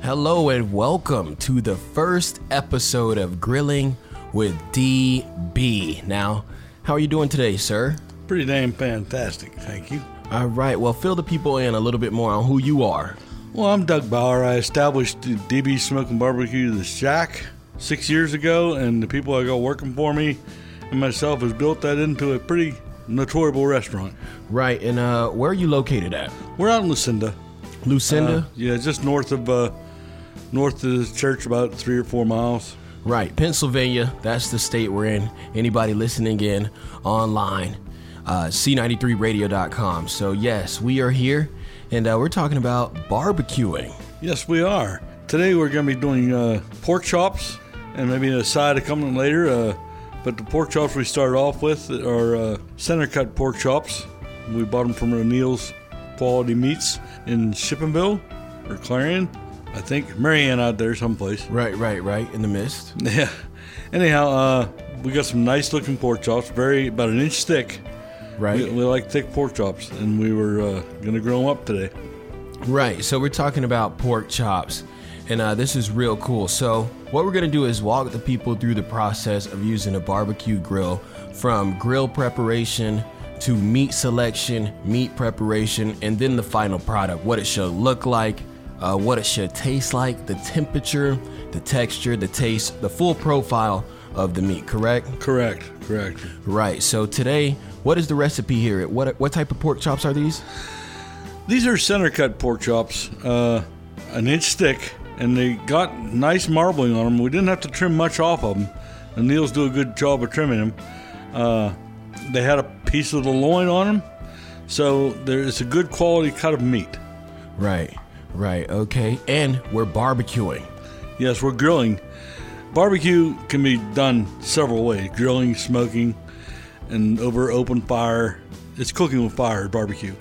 Hello and welcome to the first episode of Grilling with DB. Now, how are you doing today, sir? Pretty damn fantastic, thank you. All right, well, fill the people in a little bit more on who you are. Well, I'm Doug Bauer. I established the DB Smoking Barbecue, the Shack, 6 years ago, and the people I got working for me and myself has built that into a pretty notoriable restaurant. Right, and where are you located at? We're out in Lucinda. Lucinda? Yeah, just north of the church, about 3 or 4 miles. Right, Pennsylvania, that's the state we're in. Anybody listening in online, C93radio.com. So yes, we are here, and we're talking about barbecuing. Yes, we are. Today we're going to be doing pork chops, and maybe a side accompanying later. But the pork chops we started off with are center cut pork chops. We bought them from O'Neill's Quality Meats in Shippensville or Clarion, I think. Marianne out there someplace. Right, in the mist. Yeah. Anyhow, we got some nice looking pork chops, about an inch thick. Right. We like thick pork chops, and we were going to grill them up today. Right, so we're talking about pork chops, and this is real cool. So what we're going to do is walk the people through the process of using a barbecue grill, from grill preparation to meat selection, meat preparation, and then the final product, what it should look like, what it should taste like, the temperature, the texture, the taste, the full profile of the meat, correct? Correct. Right, so today, what is the recipe here? What type of pork chops are these? These are center cut pork chops, an inch thick, and they got nice marbling on them. We didn't have to trim much off of them. The Neils do a good job of trimming them. They had a piece of the loin on them, so it's a good quality cut of meat. Right, okay. And we're barbecuing. Yes, we're grilling. Barbecue can be done several ways: grilling, smoking, and over open fire. It's cooking with fire, barbecue.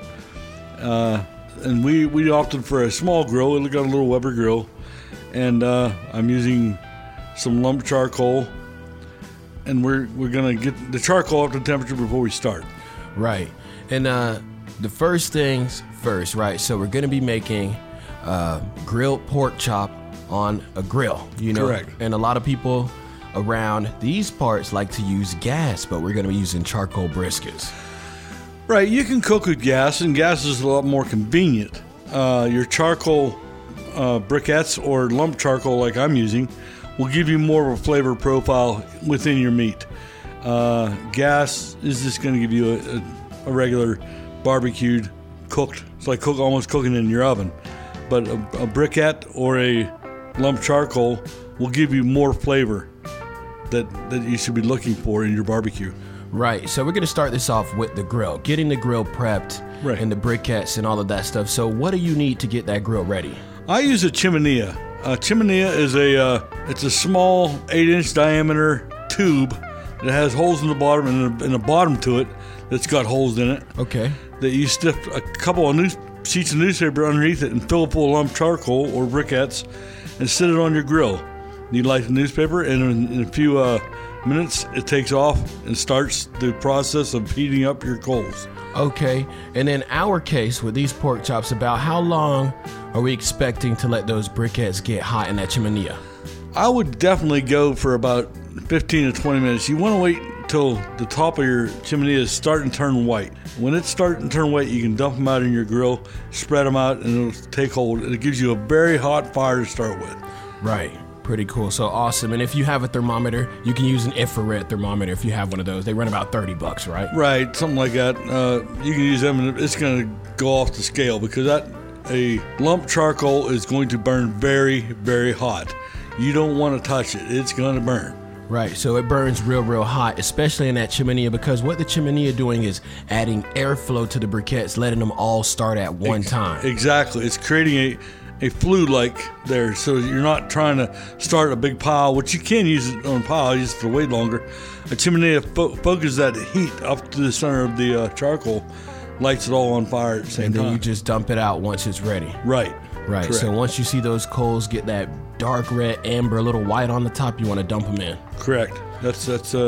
And we opted for a small grill. It got a little Weber grill, and I'm using some lump charcoal, and we're gonna get the charcoal up to temperature before we start. Right, and the first things first, right? So we're gonna be making grilled pork chop on a grill, Correct. And a lot of people around these parts like to use gas, but we're gonna be using charcoal briskets. Right, you can cook with gas, and gas is a lot more convenient. Your charcoal briquettes or lump charcoal, like I'm using, will give you more of a flavor profile within your meat. Gas is just going to give you a regular barbecued, cooked. It's like almost cooking in your oven. But a briquette or a lump charcoal will give you more flavor that you should be looking for in your barbecue. Right, so we're going to start this off with the grill, getting the grill prepped, right, and the briquettes and all of that stuff. So what do you need to get that grill ready? I use a chimenea. A chimenea is it's a small 8-inch diameter tube that has holes in the bottom and a bottom to it that's got holes in it. Okay. That you stick a couple of sheets of newspaper underneath it and fill it full of lump charcoal or briquettes and sit it on your grill. You light the newspaper, and in a few minutes it takes off and starts the process of heating up your coals. Okay, and in our case with these pork chops, about how long are we expecting to let those briquettes get hot in that chimenea? I would definitely go for about 15 to 20 minutes. You want to wait until the top of your chimenea is starting to turn white. When it's starting to turn white, you can dump them out in your grill, spread them out, and it'll take hold. It gives you a very hot fire to start with. Right. Pretty cool. So awesome. And if you have a thermometer, you can use an infrared thermometer if you have one of those. They run about $30, right? Right, something like that. You can use them, and it's going to go off the scale because a lump charcoal is going to burn very, very hot. You don't want to touch it. It's going to burn. Right, so it burns real hot, especially in that chimenea, because what the chimenea doing is adding airflow to the briquettes, letting them all start at one time. Exactly. It's creating a flue like there, so you're not trying to start a big pile, which you can use it on a pile just to wait longer. A chimenea focuses that heat up to the center of the charcoal, lights it all on fire at the same time. And then you just dump it out once it's ready. Right. Correct. So once you see those coals get that dark red, amber, a little white on the top, you want to dump them in. Correct. That's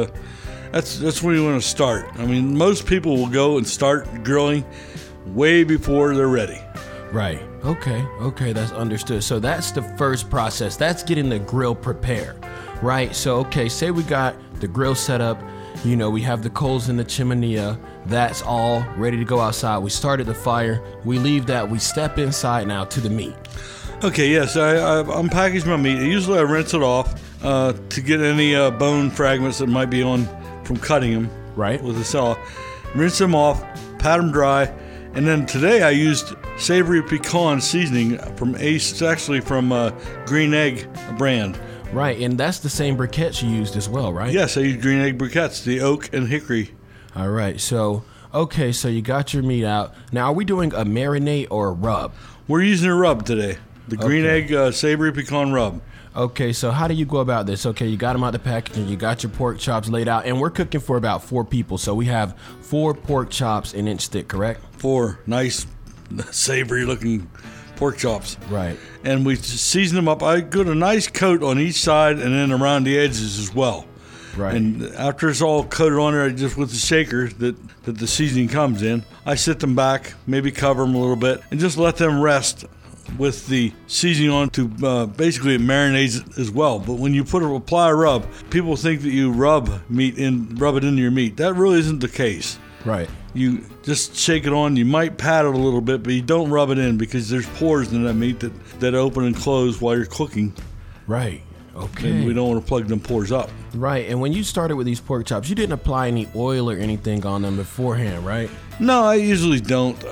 where you want to start. I mean, most people will go and start grilling way before they're ready. Right. Okay, that's understood. So that's the first process. That's getting the grill prepared, right? So, okay, say we got the grill set up. You know, we have the coals in the chimney. That's all ready to go outside. We started the fire. We leave that. We step inside now to the meat. Okay, yes, I unpackage my meat. Usually I rinse it off to get any bone fragments that might be on from cutting them. Right. With a saw. Rinse them off, pat them dry, and then today I used savory pecan seasoning from Ace. It's actually from Green Egg brand. Right, and that's the same briquettes you used as well, right? Yes, I used Green Egg briquettes, the oak and hickory. All right, so you got your meat out. Now, are we doing a marinade or a rub? We're using a rub today, the Green Egg savory pecan rub. Okay, so how do you go about this? Okay, you got them out the package and you got your pork chops laid out, and we're cooking for about 4 people, so we have 4 pork chops in inch thick, correct? 4 nice, savory-looking pork chops. Right. And we season them up. I put a nice coat on each side and then around the edges as well. Right. And after it's all coated on there, just with the shaker that the seasoning comes in, I sit them back, maybe cover them a little bit, and just let them rest with the seasoning on to basically it marinates as well. But when you apply a rub, people think that you rub it into your meat. That really isn't the case. Right. You just shake it on. You might pat it a little bit, but you don't rub it in because there's pores in that meat that open and close while you're cooking. Right. Okay. And we don't want to plug them pores up. Right. And when you started with these pork chops, you didn't apply any oil or anything on them beforehand, right? No, I usually don't.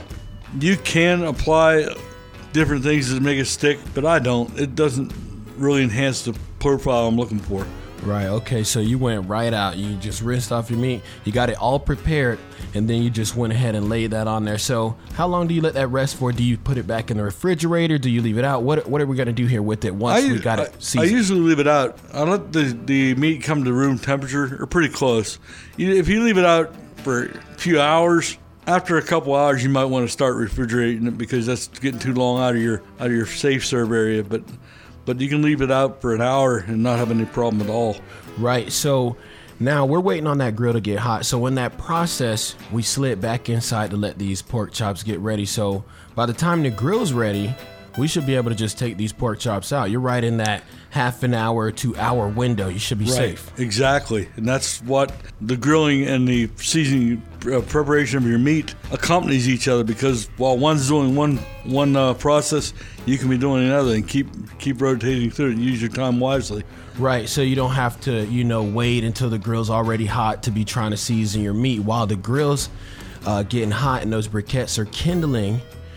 You can apply different things to make it stick, but I don't. It doesn't really enhance the profile I'm looking for. Right, okay, so you went right out. You just rinsed off your meat. You got it all prepared, and then you just went ahead and laid that on there. So how long do you let that rest for? Do you put it back in the refrigerator? Do you leave it out? What are we going to do here with it once we got it seasoned? I usually leave it out. I let the meat come to room temperature, or pretty close. If you leave it out for a few hours, after a couple hours, you might want to start refrigerating it because that's getting too long out of your safe serve area. But you can leave it out for an hour and not have any problem at all. Right. So now we're waiting on that grill to get hot. So in that process, we slid back inside to let these pork chops get ready. So by the time the grill's ready, we should be able to just take these pork chops out. You're right in that half an hour to hour window. You should be safe. Exactly. And that's what the grilling and the seasoning preparation of your meat accompanies each other, because while one's doing one process, you can be doing another, and keep rotating through it and use your time wisely. Right, so you don't have to, wait until the grill's already hot to be trying to season your meat. While the grill's getting hot and those briquettes are kindling,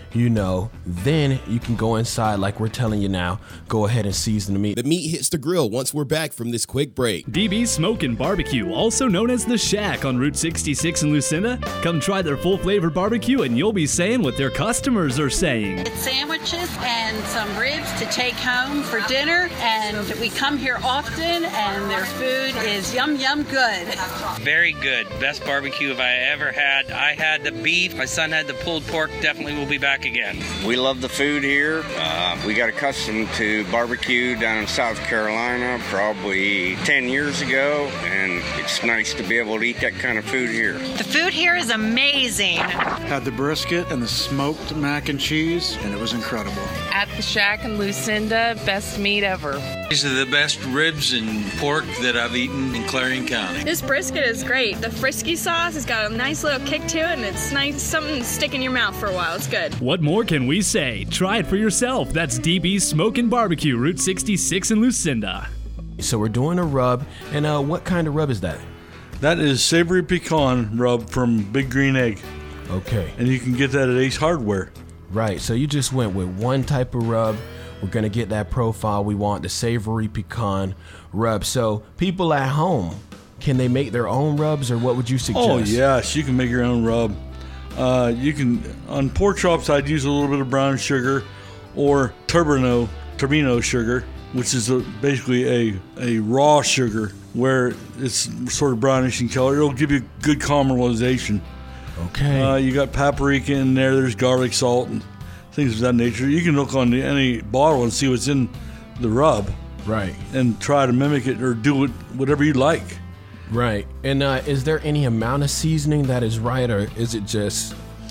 then you can go inside like we're telling you now. Go ahead and season the meat. The meat hits the grill once we're back from this quick break. DB's Smokin' Barbecue, also known as The Shack on Route 66 in Lucinda. Come try their full-flavored barbecue and you'll be saying what their customers are saying. It's sandwiches and some ribs to take home for dinner, and we come here often, and their food is yum, yum good. Very good. Best barbecue I ever had. I had the beef. My son had the pulled pork. Definitely will be back again. We love the food here. We got accustomed to barbecue down in South Carolina probably 10 years ago, and it's nice to be able to eat that kind of food here. The food here is amazing. Had the brisket and the smoked mac and cheese, and it was incredible. At the Shack in Lucinda, best meat ever. These are the best ribs and pork that I've eaten in Clarion County. This brisket is great. The frisky sauce has got a nice little kick to it, and it's nice, something to stick in your mouth for a while. It's good. What more can we say? Try it for yourself. That's DB's Smokin' Barbecue, Route 66 in Lucinda. So we're doing a rub, and what kind of rub is that? That is savory pecan rub from Big Green Egg. Okay. And you can get that at Ace Hardware. Right, so you just went with one type of rub. We're going to get that profile we want, the savory pecan rub. So people at home, can they make their own rubs, or what would you suggest? Oh, yes, you can make your own rub. You can, on pork chops, I'd use a little bit of brown sugar or turbino sugar, which is basically a raw sugar where it's sort of brownish in color. It'll give you good caramelization. Okay. You got paprika in there. There's garlic salt and things of that nature. You can look on any bottle and see what's in the rub. Right. And try to mimic it or do it whatever you like. Right. And is there any amount of seasoning that is right, or is it just...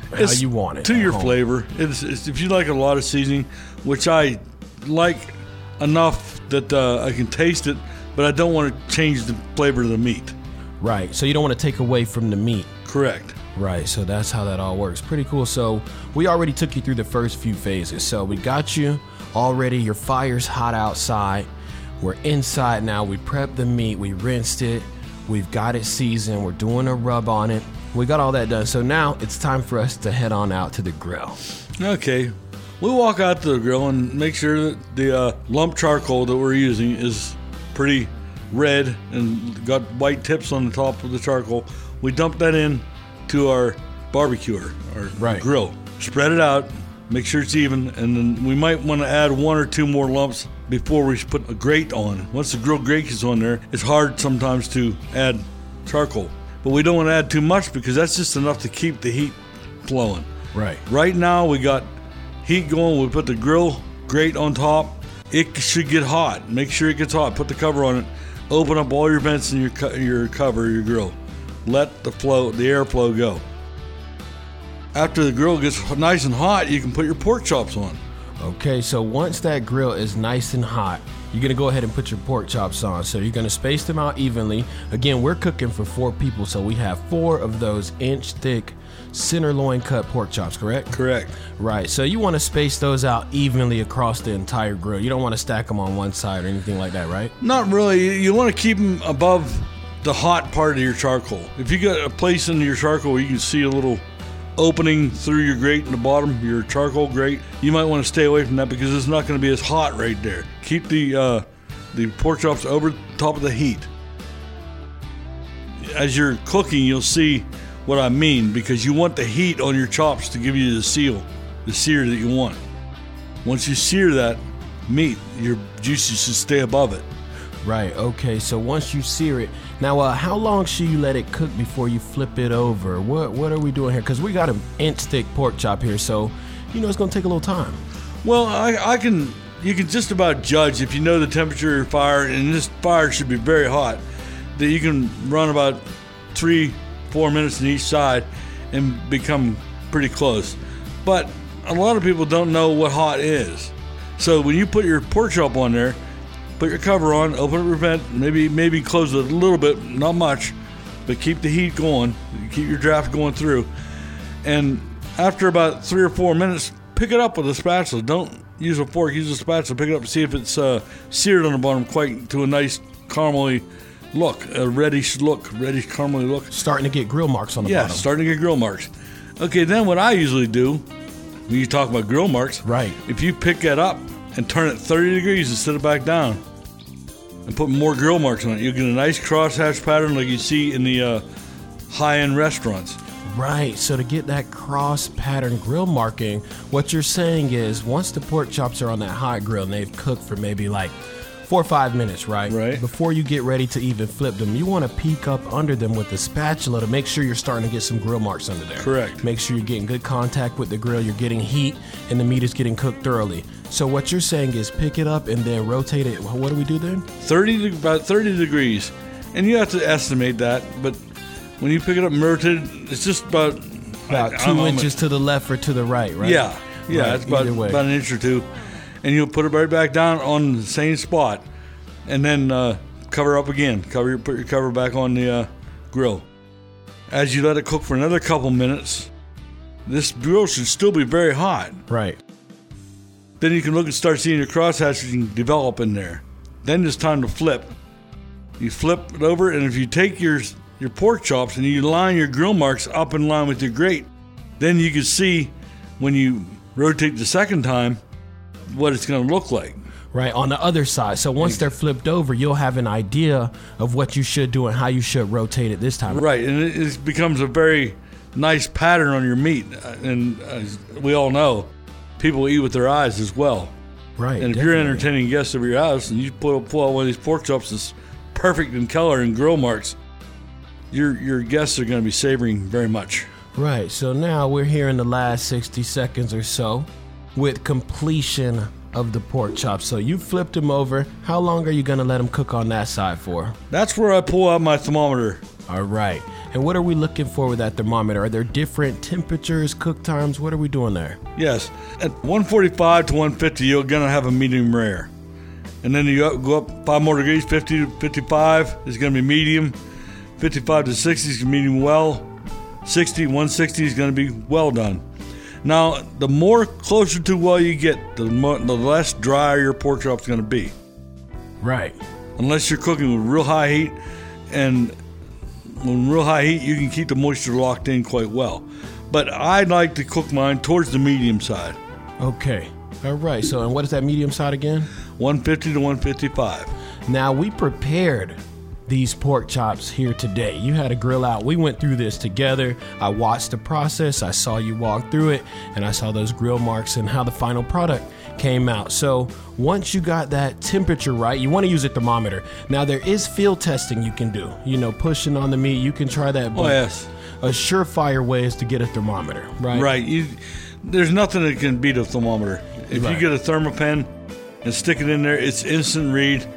how you want it. To at your home. flavor. It's if you like a lot of seasoning, which I like enough that I can taste it, but I don't want to change the flavor of the meat. Right. So you don't want to take away from the meat. Correct. Right, so that's how that all works. Pretty cool. So we already took you through the first few phases. So we got you already. Your fire's hot outside. We're inside now. We prepped the meat. We rinsed it. We've got it seasoned. We're doing a rub on it. We got all that done. So now it's time for us to head on out to the grill. Okay. We walk out to the grill and make sure that the lump charcoal that we're using is pretty red and got white tips on the top of the charcoal. We dump that in to our barbecuer, our grill. Spread it out, make sure it's even, and then we might want to add 1 or 2 more lumps before we put a grate on. Once the grill grate is on there, it's hard sometimes to add charcoal. But we don't want to add too much because that's just enough to keep the heat flowing. Right. Right now we got heat going. We put the grill grate on top. It should get hot. Make sure it gets hot. Put the cover on it. Open up all your vents in your cover, your grill. Let the airflow go. After the grill gets nice and hot, you can put your pork chops on. Okay, so once that grill is nice and hot, you're going to go ahead and put your pork chops on. So you're going to space them out evenly. Again, we're cooking for 4 people, so we have 4 of those inch-thick center loin cut pork chops, correct? Correct. Right, so you want to space those out evenly across the entire grill. You don't want to stack them on one side or anything like that, right? Not really. You want to keep them above the hot part of your charcoal. If you got a place in your charcoal where you can see a little opening through your grate in the bottom, your charcoal grate, you might want to stay away from that because it's not going to be as hot right there. Keep the pork chops over top of the heat. As you're cooking, you'll see what I mean because you want the heat on your chops to give you the sear that you want. Once you sear that meat, your juices should stay above it. Right, okay, so once you sear it, now how long should you let it cook before you flip it over? What are we doing here? Because we got an inch-thick pork chop here, so, it's going to take a little time. Well, you can just about judge if you know the temperature of your fire, and this fire should be very hot, that you can run about 3-4 minutes on each side and become pretty close. But a lot of people don't know what hot is. So when you put your pork chop on there, put your cover on, open up your vent, maybe close it a little bit, not much, but keep the heat going, keep your draft going through. And after about 3 or 4 minutes, pick it up with a spatula. Don't use a fork, use a spatula. Pick it up and see if it's seared on the bottom quite to a nice caramely look, a reddish caramely look. Starting to get grill marks on the bottom. Yeah, starting to get grill marks. Okay, then what I usually do, when you talk about grill marks, right? If you pick that up and turn it 30 degrees and set it back down and put more grill marks on it, you'll get a nice crosshatch pattern like you see in the high-end restaurants. Right, so to get that cross pattern grill marking, what you're saying is once the pork chops are on that hot grill and they've cooked for maybe like 4 or 5 minutes, right? Right. Before you get ready to even flip them, you want to peek up under them with the spatula to make sure you're starting to get some grill marks under there. Correct. Make sure you're getting good contact with the grill, you're getting heat, and the meat is getting cooked thoroughly. So what you're saying is pick it up and then rotate it. What do we do then? About 30 degrees. And you have to estimate that, but when you pick it up and rotate it, it's just about 2 inches to the left or to the right, right? Yeah, right, it's about an inch or two. And you'll put it right back down on the same spot, and then cover up again. Put your cover back on the grill. As you let it cook for another couple minutes, this grill should still be very hot. Right. Then you can look and start seeing your crosshatching develop in there. Then it's time to flip. You flip it over, and if you take your pork chops and you line your grill marks up in line with your grate, then you can see when you rotate the second time what it's going to look like. Right, on the other side. So once they're flipped over, you'll have an idea of what you should do and how you should rotate it this time. Right, and it becomes a very nice pattern on your meat. And as we all know, people eat with their eyes as well. Right. And if you're entertaining guests over your house and you pull out one of these pork chops that's perfect in color and grill marks, your guests are going to be savoring very much. Right, so now we're here in the last 60 seconds or so with completion of the pork chops. So you flipped them over. How long are you going to let them cook on that side for? That's where I pull out my thermometer. All right. And what are we looking for with that thermometer? Are there different temperatures, cook times? What are we doing there? Yes. At 145 to 150, you're going to have a medium rare. And then you go up 5 more degrees, 50 to 55 is going to be medium. 55 to 60 is medium well. 160 is going to be well done. Now, the more closer to well you get, the less dry your pork chop is going to be. Right. Unless you're cooking with real high heat, and when real high heat, you can keep the moisture locked in quite well. But I like to cook mine towards the medium side. Okay. All right. So, and what is that medium side again? 150 to 155. Now, we prepared these pork chops here today. You had a grill out. We went through this together. I watched the process. I saw you walk through it, and I saw those grill marks and how the final product came out. So once you got that temperature right, you want to use a thermometer. Now, there is field testing you can do. You know, pushing on the meat. You can try that. Oh, yes. A surefire way is to get a thermometer, right? Right. There's nothing that can beat a thermometer. If you get a Thermapen and stick it in there, it's instant read.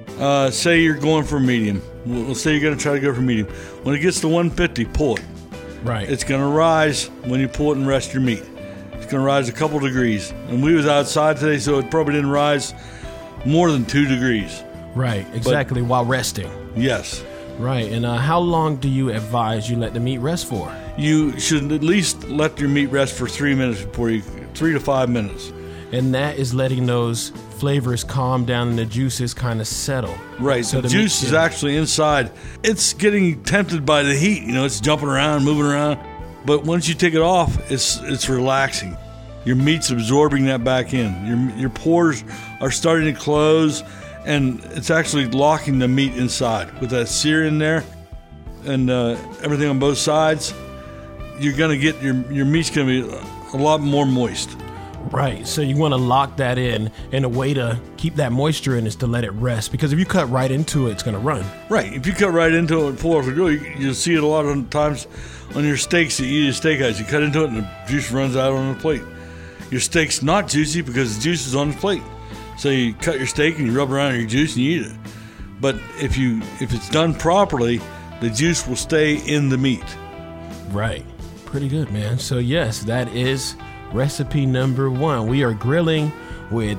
Say you're going for medium. We'll say you're going to try to go for medium. When it gets to 150, pull it. Right. It's going to rise when you pull it and rest your meat. It's going to rise a couple degrees. And we was outside today, so it probably didn't rise more than 2 degrees. Right, exactly, while resting. Yes. Right, and how long do you advise you let the meat rest for? You should at least let your meat rest for 3 minutes 3 to 5 minutes. And that is letting those flavors calm down and the juices kind of settle. Right, so the juice is actually inside. It's getting tempted by the heat, it's jumping around, moving around. But once you take it off, it's relaxing. Your meat's absorbing that back in. Your pores are starting to close, and it's actually locking the meat inside. With that sear in there and everything on both sides, you're going to get your meat's going to be a lot more moist. Right, so you want to lock that in, and a way to keep that moisture in is to let it rest, because if you cut right into it, it's going to run. Right, if you cut right into it and pull off the grill, you'll see it a lot of times on your steaks that you eat at steakhouse. You cut into it and the juice runs out on the plate. Your steak's not juicy because the juice is on the plate. So you cut your steak and you rub around your juice and you eat it. But if it's done properly, the juice will stay in the meat. Right, pretty good, man. So yes, that is recipe number 1. We are grilling with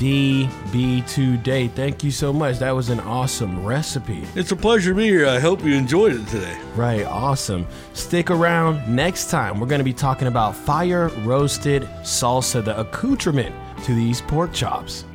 DB today. Thank you so much. That was an awesome recipe. It's a pleasure to be here. I hope you enjoyed it today. Right, awesome. Stick around. Next time, we're going to be talking about fire roasted salsa, the accoutrement to these pork chops.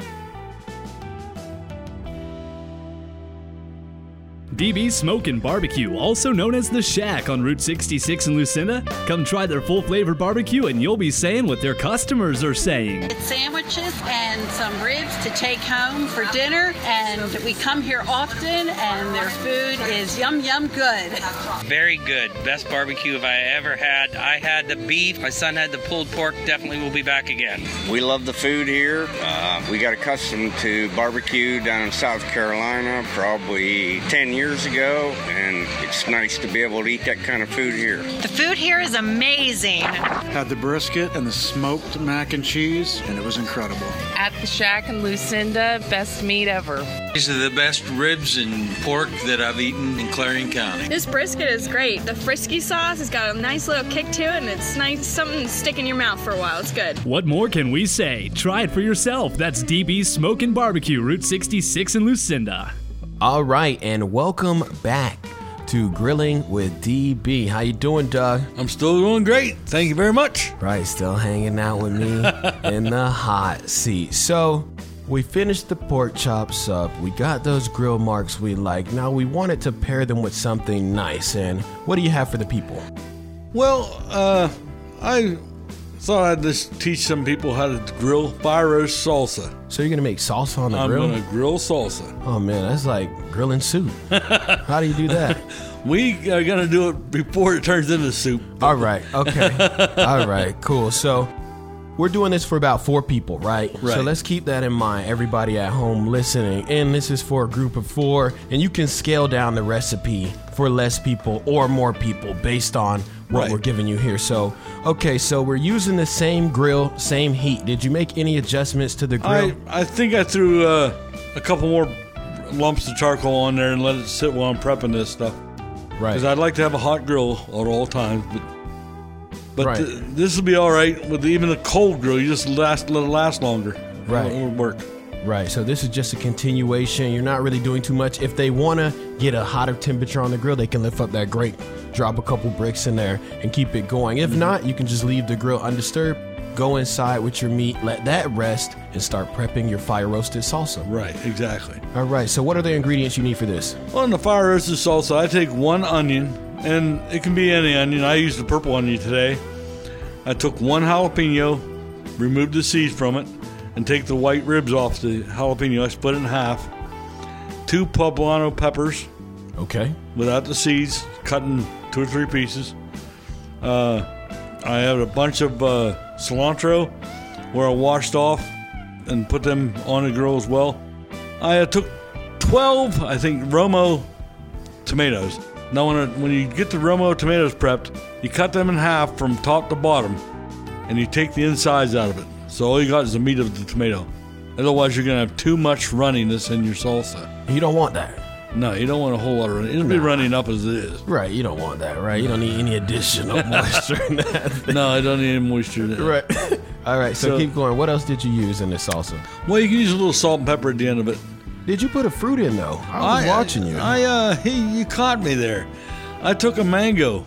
DB Smoke and Barbecue, also known as The Shack on Route 66 in Lucinda. Come try their full flavor barbecue and you'll be saying what their customers are saying. It's sandwiches and some ribs to take home for dinner, and we come here often, and their food is yum good. Very good. Best barbecue I ever had. I had the beef. My son had the pulled pork. Definitely will be back again. We love the food here. We got accustomed to barbecue down in South Carolina probably 10 years ago, and it's nice to be able to eat that kind of food here. The food here is amazing. Had the brisket and the smoked mac and cheese, and it was incredible. At the Shack in Lucinda, best meat ever. These are the best ribs and pork that I've eaten in Clarion County. This brisket is great. The frisky sauce has got a nice little kick to it, and it's nice, something to stick in your mouth for a while. It's good. What more can we say? Try it for yourself. That's DB Smoke and Barbecue, Route 66 in Lucinda. All right, and welcome back to Grilling with DB. How you doing, Doug? I'm still doing great. Thank you very much. Right, still hanging out with me in the hot seat. So, we finished the pork chops up. We got those grill marks we like. Now, we wanted to pair them with something nice. And what do you have for the people? Well, I thought I'd just teach some people how to grill fire roast salsa. So you're going to make salsa on the grill? I'm going to grill salsa. Oh, man, that's like grilling soup. How do you do that? We are going to do it before it turns into soup. All right, okay. All right, cool. So we're doing this for about 4 people, right? So let's keep that in mind, everybody at home listening. And this is for a group of 4, and you can scale down the recipe for less people or more people based on what we're giving you here. So, okay, so we're using the same grill, same heat. Did you make any adjustments to the grill? I think I threw a couple more lumps of charcoal on there and let it sit while I'm prepping this stuff. Right. Because I'd like to have a hot grill at all times, but Right. This will be all right with even the cold grill. You just let it last longer. Right. It'll work. Right, so this is just a continuation. You're not really doing too much. If they want to get a hotter temperature on the grill, they can lift up that grate, drop a couple bricks in there, and keep it going. If not, you can just leave the grill undisturbed, go inside with your meat, let that rest, and start prepping your fire-roasted salsa. Right, exactly. All right, so what are the ingredients you need for this? On the fire roasted salsa, I take 1 onion, and it can be any onion. I used the purple onion today. I took 1 jalapeno, removed the seeds from it, and take the white ribs off the jalapeno. I split it in half. 2 poblano peppers. Okay. Without the seeds, cut in 2 or 3 pieces. I have a bunch of cilantro where I washed off and put them on the grill as well. I took 12, I think, Romo tomatoes. Now, when you get the Romo tomatoes prepped, you cut them in half from top to bottom, and you take the insides out of it. So all you got is the meat of the tomato. Otherwise, you're going to have too much runniness in your salsa. You don't want that. No, you don't want a whole lot of running. It'll be running up as it is. Right, you don't want that, right? You don't need any additional moisture in that. No, I don't need any moisture in it. Right. All right, so keep going. What else did you use in this salsa? Well, you can use a little salt and pepper at the end of it. Did you put a fruit in, though? I was watching you. You caught me there. I took a mango.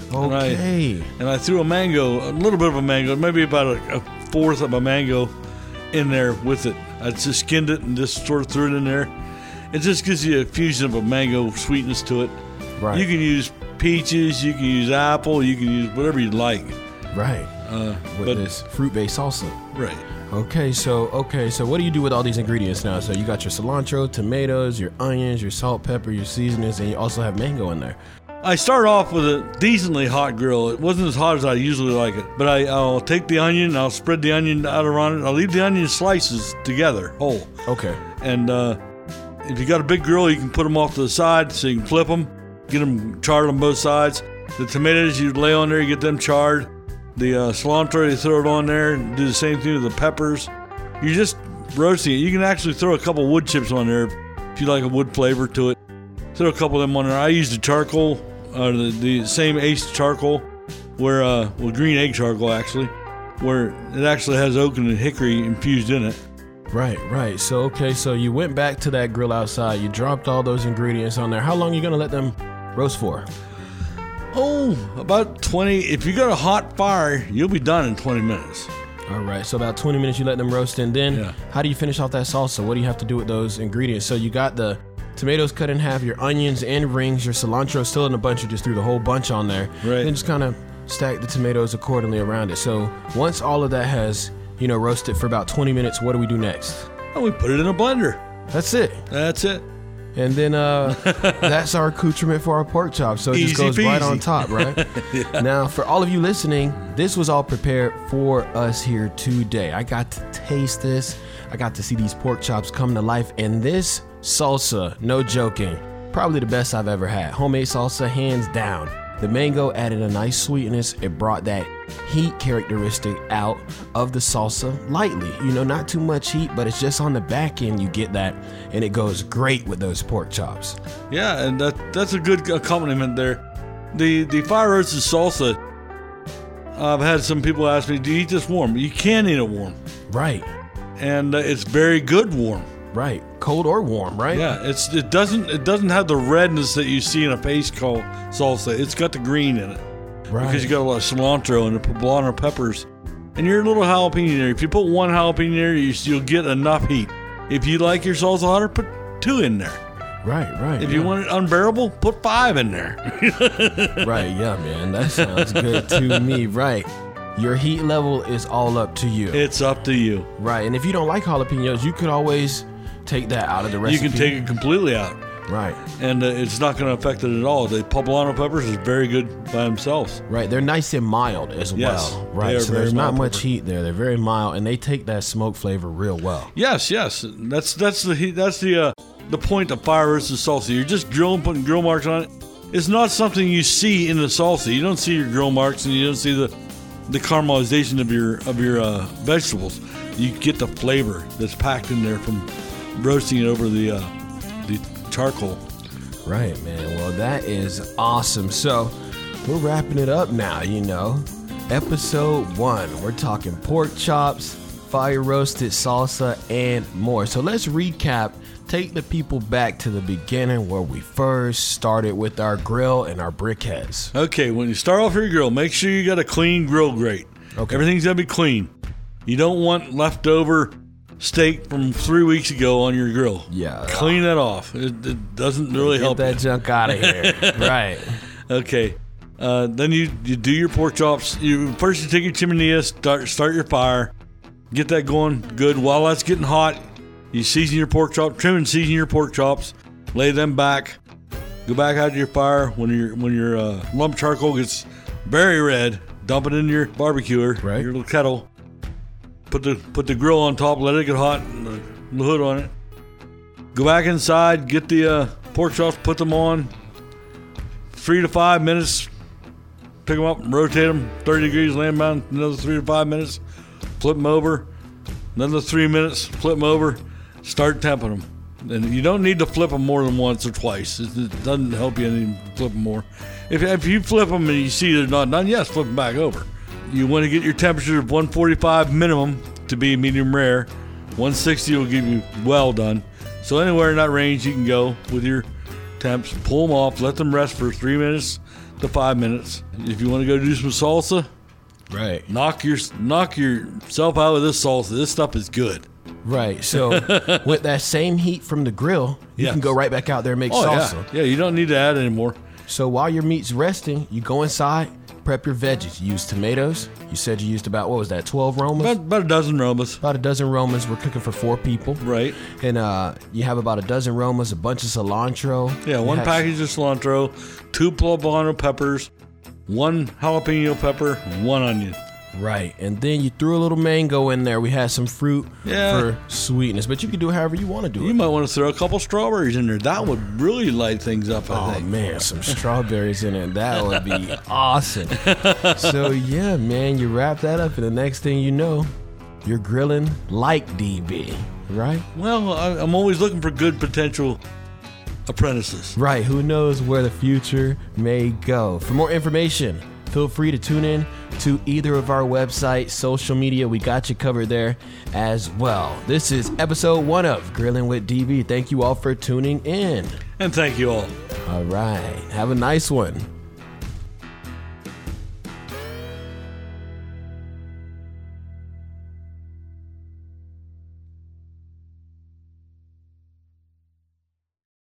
Okay. And I threw a little bit of a mango, maybe about a fourth of a mango in there with it. I just skinned it and just sort of threw it in there. It just gives you a fusion of a mango sweetness to it. Right. You can use peaches, you can use apple, you can use whatever you like. Right. With this fruit-based salsa. Right. Okay, so what do you do with all these ingredients now? So you got your cilantro, tomatoes, your onions, your salt, pepper, your seasonings, and you also have mango in there. I start off with a decently hot grill. It wasn't as hot as I usually like it, but I'll take the onion, I'll spread the onion out around it. I'll leave the onion slices together, whole. Okay. And if you got a big grill, you can put them off to the side so you can flip them, get them charred on both sides. The tomatoes you lay on there, you get them charred. The cilantro, you throw it on there, and do the same thing with the peppers. You're just roasting it. You can actually throw a couple wood chips on there if you like a wood flavor to it. Throw a couple of them on there. I use the charcoal, the same Ace charcoal, where green egg charcoal actually, where it actually has oak and hickory infused in it. Right. So you went back to that grill outside. You dropped all those ingredients on there. How long are you gonna let them roast for? Oh, about 20. If you got a hot fire, you'll be done in 20 minutes. All right, so about 20 minutes you let them roast, and then how do you finish off that salsa? What do you have to do with those ingredients? So you got the tomatoes cut in half, your onions in rings, your cilantro still in a bunch. You just threw the whole bunch on there. Right. Then just kind of stack the tomatoes accordingly around it. So once all of that has, roasted for about 20 minutes, what do we do next? Oh, we put it in a blender. That's it. And then that's our accoutrement for our pork chops. So it just goes right on top, right? Yeah. Now, for all of you listening, this was all prepared for us here today. I got to taste this. I got to see these pork chops come to life. And this salsa, no joking, probably the best I've ever had. Homemade salsa, hands down. The mango added a nice sweetness. It brought that heat characteristic out of the salsa lightly. Not too much heat, but it's just on the back end you get that, and it goes great with those pork chops. Yeah, and that's a good accompaniment there. The fire roasted salsa, I've had some people ask me, do you eat this warm? You can eat it warm. Right. And it's very good warm. Right. Cold or warm, right? Yeah, it doesn't have the redness that you see in a paste called salsa. It's got the green in it. Right. Because you got a lot of cilantro and the poblano peppers. And your little jalapeno there. If you put 1 jalapeno there, you'll get enough heat. If you like your salsa hotter, put 2 in there. Right. If you want it unbearable, put 5 in there. Right, yeah, man. That sounds good to me. Right. Your heat level is all up to you. It's up to you. Right. And if you don't like jalapenos, you could always take that out of the recipe. You can take it completely out. Right. And it's not going to affect it at all. The poblano peppers is very good by themselves. Right. They're nice and mild as well. Right. So there's not much heat there. They're very mild, and they take that smoke flavor real well. Yes. That's the heat. That's the point of fire roasted salsa. You're just grilling, putting grill marks on it. It's not something you see in the salsa. You don't see your grill marks, and you don't see the caramelization of your vegetables. You get the flavor that's packed in there from roasting it over the charcoal. Right, man. Well, that is awesome. So we're wrapping it up now, Episode 1. We're talking pork chops, fire roasted salsa, and more. So let's recap. Take the people back to the beginning where we first started with our grill and our briquettes. Okay, when you start off your grill, make sure you got a clean grill grate. Okay. Everything's got to be clean. You don't want leftover steak from 3 weeks ago on your grill. Yeah. Clean that off. It doesn't really help. Get that junk out of here. Right. Okay. Then you do your pork chops. First you take your chimenea, start your fire. Get that going good. While that's getting hot, you season your pork chop, trim and season your pork chops, lay them back, go back out to your fire. When your lump charcoal gets very red, dump it in your barbecuer, right, your little kettle. Put the grill on top, let it get hot, and the hood on it. Go back inside, get the pork chops, put them on. 3 to 5 minutes, pick them up, rotate them 30 degrees, lay them down another 3 to 5 minutes, flip them over, another 3 minutes, flip them over. Start temping them. And you don't need to flip them more than once or twice. It doesn't help you any to flip them more. If you flip them and you see they're not done, yes, flip them back over. You want to get your temperature of 145 minimum to be medium rare. 160 will give you well done. So anywhere in that range you can go with your temps. Pull them off. Let them rest for 3 minutes to 5 minutes. If you want to go do some salsa, right, knock yourself out with this salsa. This stuff is good. Right. So with that same heat from the grill, you can go right back out there and make salsa. Yeah, you don't need to add anymore. So while your meat's resting, you go inside, prep your veggies. You use tomatoes. You said you used about, 12 Romas? About a dozen Romas. About a dozen Romas. We're cooking for 4 people. Right. And you have about a dozen Romas, a bunch of cilantro. Yeah, one package of cilantro, 2 poblano peppers, 1 jalapeno pepper, 1 onion. Right, and then you threw a little mango in there. We had some fruit for sweetness, but you can do it however you want to do it. You might want to throw a couple strawberries in there. That would really light things up, I think. Oh, man, some strawberries in it. That would be awesome. So, yeah, man, you wrap that up, and the next thing you know, you're grilling like DB, right? Well, I'm always looking for good potential apprentices. Right, who knows where the future may go. For more information, feel free to tune in to either of our websites, social media. We got you covered there as well. This is episode 1 of Grilling with DB. Thank you all for tuning in. And thank you all. All right. Have a nice one.